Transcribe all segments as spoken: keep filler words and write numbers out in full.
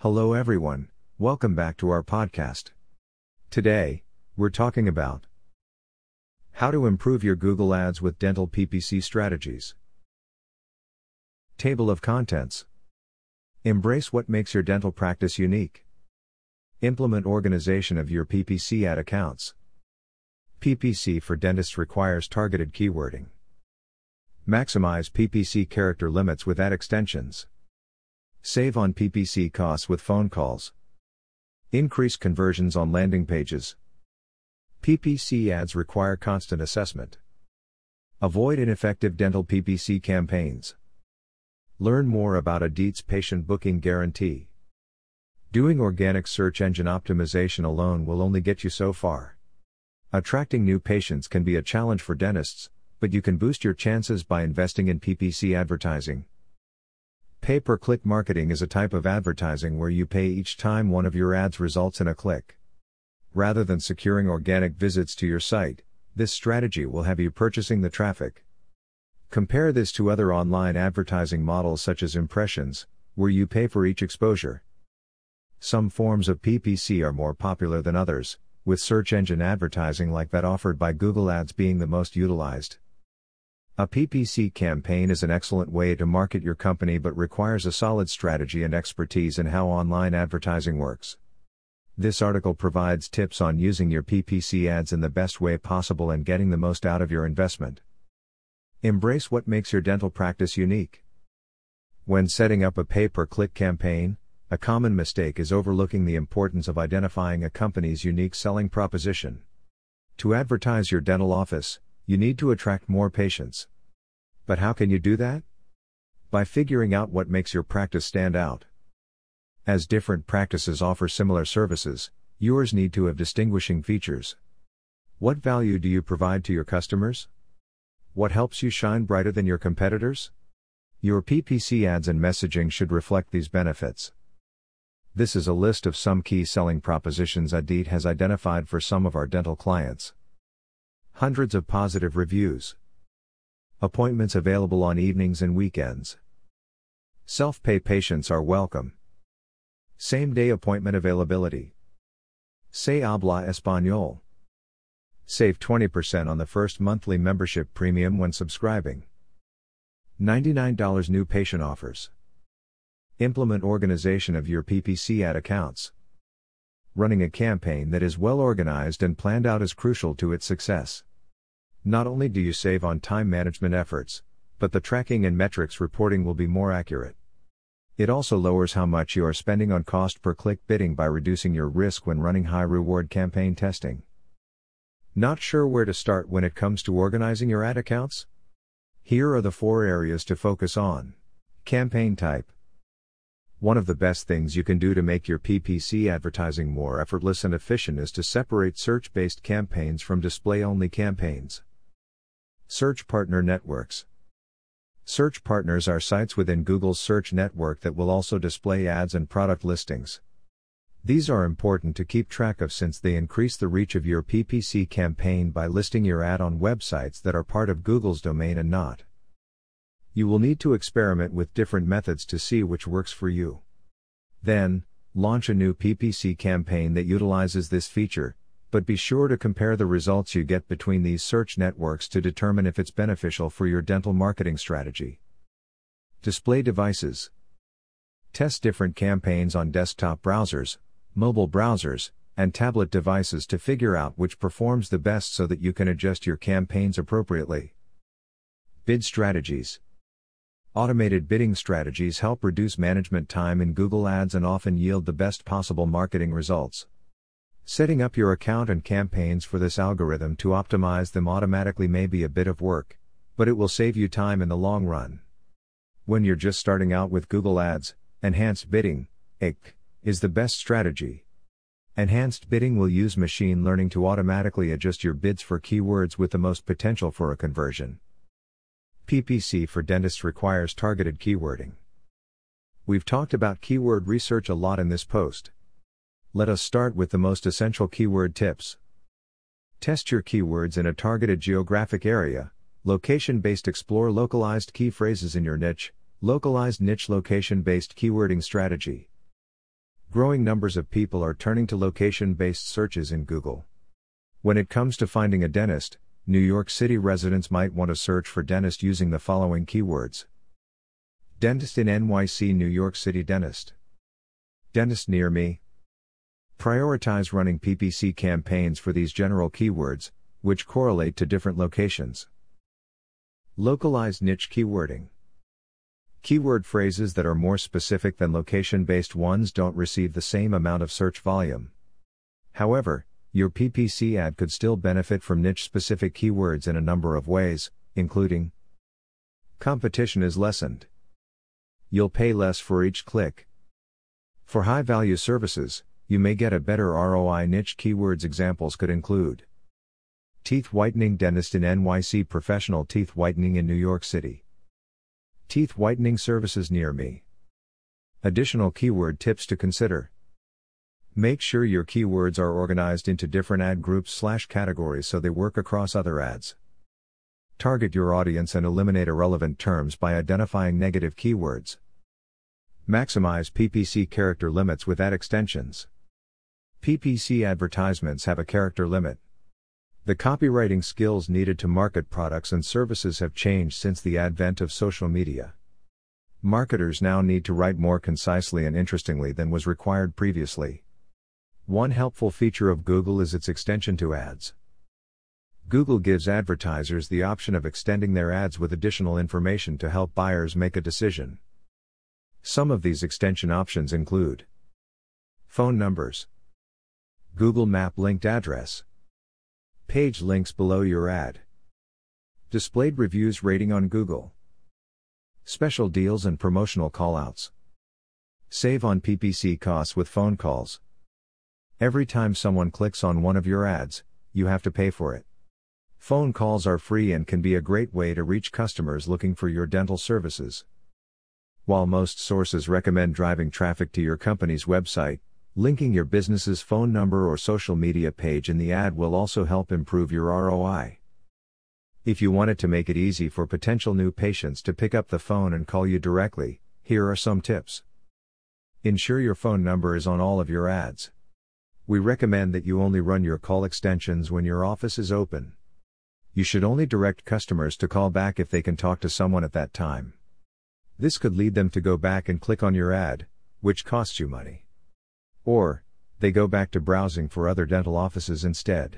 Hello everyone, welcome back to our podcast. Today, we're talking about how to improve your Google Ads with dental P P C strategies. Table of contents. Embrace what makes your dental practice unique. Implement organization of your P P C ad accounts. P P C for dentists requires targeted keywording. Maximize P P C character limits with ad extensions. Save on P P C costs with phone calls. Increase conversions on landing pages. P P C ads require constant assessment. Avoid ineffective dental P P C campaigns. Learn more about Adit's patient booking guarantee. Doing organic search engine optimization alone will only get you so far. Attracting new patients can be a challenge for dentists, but you can boost your chances by investing in P P C advertising. Pay-per-click marketing is a type of advertising where you pay each time one of your ads results in a click. Rather than securing organic visits to your site, this strategy will have you purchasing the traffic. Compare this to other online advertising models such as impressions, where you pay for each exposure. Some forms of P P C are more popular than others, with search engine advertising like that offered by Google Ads being the most utilized. A P P C campaign is an excellent way to market your company but requires a solid strategy and expertise in how online advertising works. This article provides tips on using your P P C ads in the best way possible and getting the most out of your investment. Embrace what makes your dental practice unique. When setting up a pay-per-click campaign, a common mistake is overlooking the importance of identifying a company's unique selling proposition. To advertise your dental office, you need to attract more patients. But how can you do that? By figuring out what makes your practice stand out. As different practices offer similar services, yours need to have distinguishing features. What value do you provide to your customers? What helps you shine brighter than your competitors? Your P P C ads and messaging should reflect these benefits. This is a list of some key selling propositions Adit has identified for some of our dental clients. Hundreds of positive reviews. Appointments available on evenings and weekends. Self-pay patients are welcome. Same-day appointment availability. Se habla español. Save twenty percent on the first monthly membership premium when subscribing. ninety-nine dollars new patient offers. Implement organization of your P P C ad accounts. Running a campaign that is well organized and planned out is crucial to its success. Not only do you save on time management efforts, but the tracking and metrics reporting will be more accurate. It also lowers how much you are spending on cost per click bidding by reducing your risk when running high reward campaign testing. Not sure where to start when it comes to organizing your ad accounts? Here are the four areas to focus on. Campaign type. One of the best things you can do to make your P P C advertising more effortless and efficient is to separate search-based campaigns from display-only campaigns. Search partner networks. Search partners are sites within Google's search network that will also display ads and product listings. These are important to keep track of since they increase the reach of your P P C campaign by listing your ad on websites that are part of Google's domain and not. You will need to experiment with different methods to see which works for you. Then, launch a new P P C campaign that utilizes this feature, but be sure to compare the results you get between these search networks to determine if it's beneficial for your dental marketing strategy. Display devices. Test different campaigns on desktop browsers, mobile browsers, and tablet devices to figure out which performs the best so that you can adjust your campaigns appropriately. Bid strategies. Automated bidding strategies help reduce management time in Google Ads and often yield the best possible marketing results. Setting up your account and campaigns for this algorithm to optimize them automatically may be a bit of work, but it will save you time in the long run. When you're just starting out with Google Ads, enhanced bidding, E C, is the best strategy. Enhanced bidding will use machine learning to automatically adjust your bids for keywords with the most potential for a conversion. P P C for dentists requires targeted keywording. We've talked about keyword research a lot in this post. Let us start with the most essential keyword tips. Test your keywords in a targeted geographic area. Location-based explore localized key phrases in your niche. Localized niche location-based keywording strategy. Growing numbers of people are turning to location-based searches in Google. When it comes to finding a dentist, New York City residents might want to search for dentist using the following keywords. Dentist in N Y C, New York City dentist. Dentist near me. Prioritize running P P C campaigns for these general keywords, which correlate to different locations. Localized niche keywording. Keyword phrases that are more specific than location-based ones don't receive the same amount of search volume. However, your P P C ad could still benefit from niche-specific keywords in a number of ways, including: competition is lessened. You'll pay less for each click. For high-value services, you may get a better R O I. Niche keywords examples could include: teeth whitening dentist in N Y C, professional teeth whitening in New York City. Teeth whitening services near me. Additional keyword tips to consider. Make sure your keywords are organized into different ad groups slash categories so they work across other ads. Target your audience and eliminate irrelevant terms by identifying negative keywords. Maximize P P C character limits with ad extensions. P P C advertisements have a character limit. The copywriting skills needed to market products and services have changed since the advent of social media. Marketers now need to write more concisely and interestingly than was required previously. One helpful feature of Google is its extension to ads. Google gives advertisers the option of extending their ads with additional information to help buyers make a decision. Some of these extension options include: phone numbers, Google Map linked address, page links below your ad, displayed reviews rating on Google, special deals and promotional callouts. Save on P P C costs with phone calls. Every time someone clicks on one of your ads, you have to pay for it. Phone calls are free and can be a great way to reach customers looking for your dental services. While most sources recommend driving traffic to your company's website, linking your business's phone number or social media page in the ad will also help improve your R O I. If you wanted to make it easy for potential new patients to pick up the phone and call you directly, here are some tips. Ensure your phone number is on all of your ads. We recommend that you only run your call extensions when your office is open. You should only direct customers to call back if they can talk to someone at that time. This could lead them to go back and click on your ad, which costs you money. Or, they go back to browsing for other dental offices instead.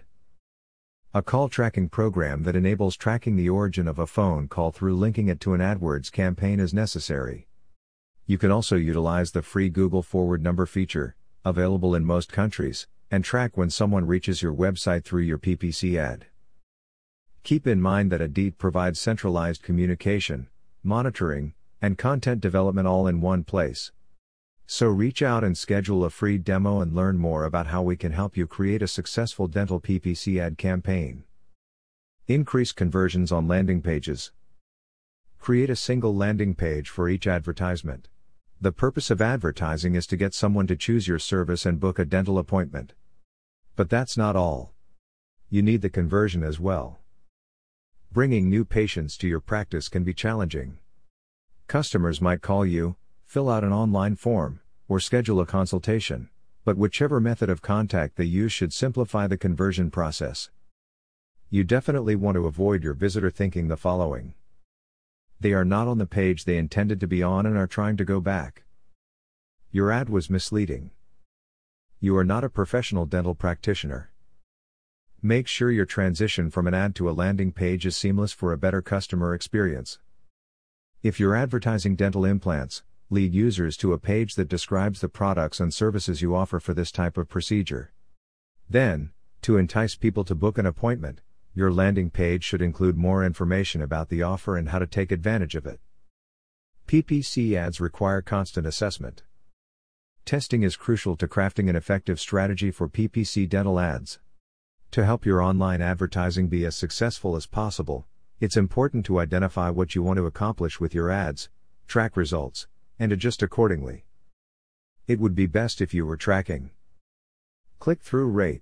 A call tracking program that enables tracking the origin of a phone call through linking it to an AdWords campaign is necessary. You can also utilize the free Google Forward Number feature, available in most countries, and track when someone reaches your website through your P P C ad. Keep in mind that Indeed provides centralized communication, monitoring, and content development all in one place. So reach out and schedule a free demo and learn more about how we can help you create a successful dental P P C ad campaign. Increase conversions on landing pages. Create a single landing page for each advertisement. The purpose of advertising is to get someone to choose your service and book a dental appointment. But that's not all. You need the conversion as well. Bringing new patients to your practice can be challenging. Customers might call you, fill out an online form, or schedule a consultation, but whichever method of contact they use should simplify the conversion process. You definitely want to avoid your visitor thinking the following: they are not on the page they intended to be on and are trying to go back. Your ad was misleading. You are not a professional dental practitioner. Make sure your transition from an ad to a landing page is seamless for a better customer experience. If you're advertising dental implants, lead users to a page that describes the products and services you offer for this type of procedure. Then, to entice people to book an appointment, your landing page should include more information about the offer and how to take advantage of it. P P C ads require constant assessment. Testing is crucial to crafting an effective strategy for P P C dental ads. To help your online advertising be as successful as possible, it's important to identify what you want to accomplish with your ads, track results, and adjust accordingly. It would be best if you were tracking click-through rate,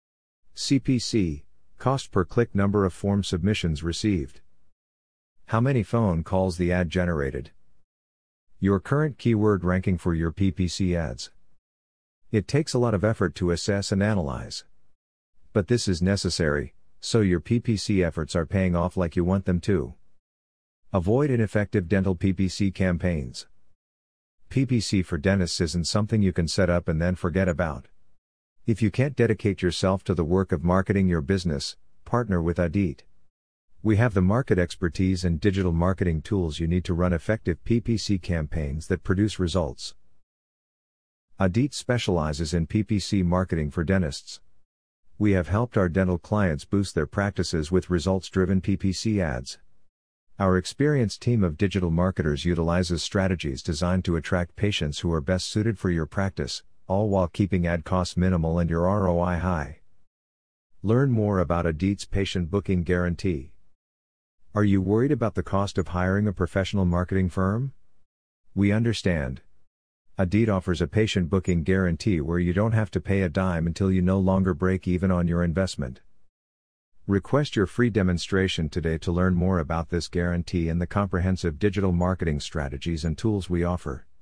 C P C, cost per click, number of form submissions received, how many phone calls the ad generated, your current keyword ranking for your P P C ads. It takes a lot of effort to assess and analyze. But this is necessary, so your P P C efforts are paying off like you want them to. Avoid ineffective dental P P C campaigns. P P C for dentists isn't something you can set up and then forget about. If you can't dedicate yourself to the work of marketing your business, partner with Adit. We have the market expertise and digital marketing tools you need to run effective P P C campaigns that produce results. Adit specializes in P P C marketing for dentists. We have helped our dental clients boost their practices with results-driven P P C ads. Our experienced team of digital marketers utilizes strategies designed to attract patients who are best suited for your practice, all while keeping ad costs minimal and your R O I high. Learn more about Adit's patient booking guarantee. Are you worried about the cost of hiring a professional marketing firm? We understand. Adit offers a patient booking guarantee where you don't have to pay a dime until you no longer break even on your investment. Request your free demonstration today to learn more about this guarantee and the comprehensive digital marketing strategies and tools we offer.